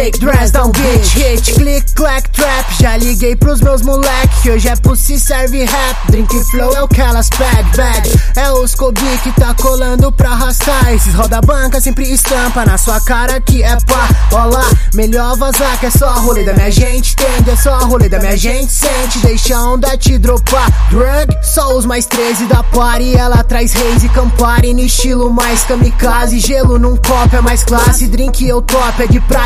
shake, dress down bitch. Hit, click, clack, trap. Já liguei pros meus moleque que hoje é pussy, serve rap. Drink flow é o que elas pede, bad. É os Kobe que tá colando pra arrastar. Esses roda banca sempre estampa na sua cara que é pá. Olá, melhor vazar que é só rolê da minha gente tende. É só rolê da minha gente sente. Deixa a onda te dropar. Drug, só os mais 13 da party. Ela traz reis e Campari no estilo mais kamikaze. Gelo num copo é mais classe. Drink eu top é de praia.